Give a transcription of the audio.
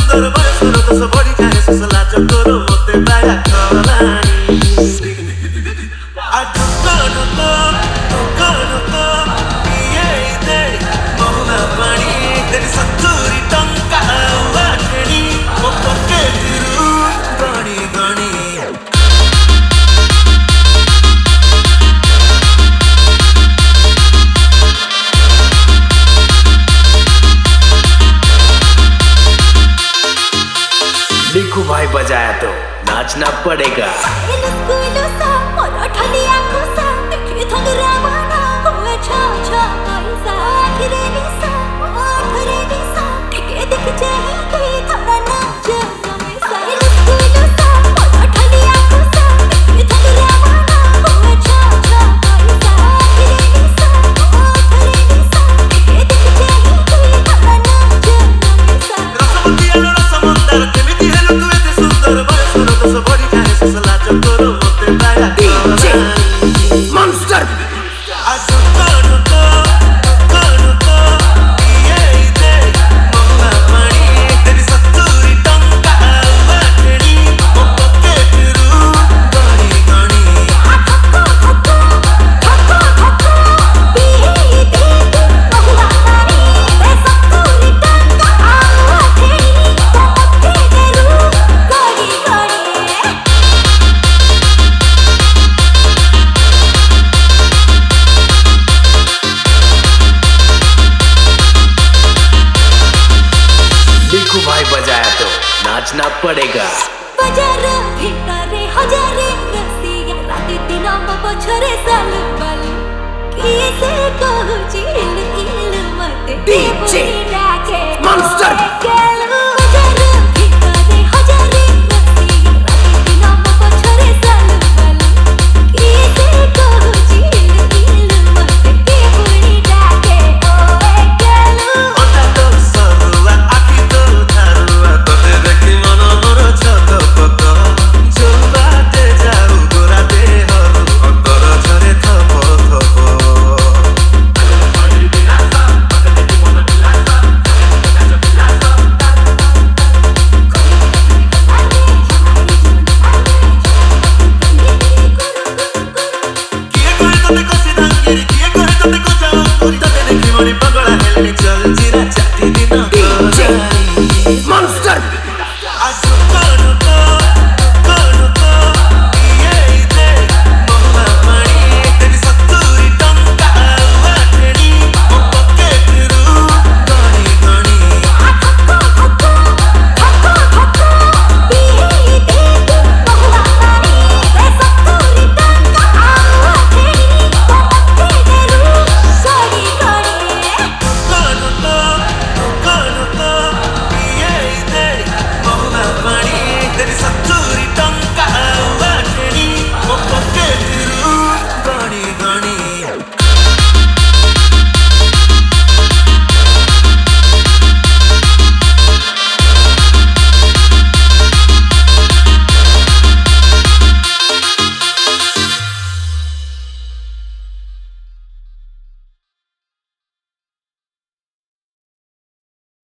सुंदर बयसर दस बड़ी जाए शेष लाज तोर मते बाया खलानी आ ढुक पिए दे महुआ पानी तेरी सत्तूरी टंका वाटनी मो पकेटरू गणी गणी देखो भाई बजाया तो नाचना पड़ेगा। Monster! देखो भाई बजाया तो नाचना पड़ेगा। बजार भितरे हजारे रसिया राति दिन पछरे साल पल किए से कहू चिल इल मते डीजे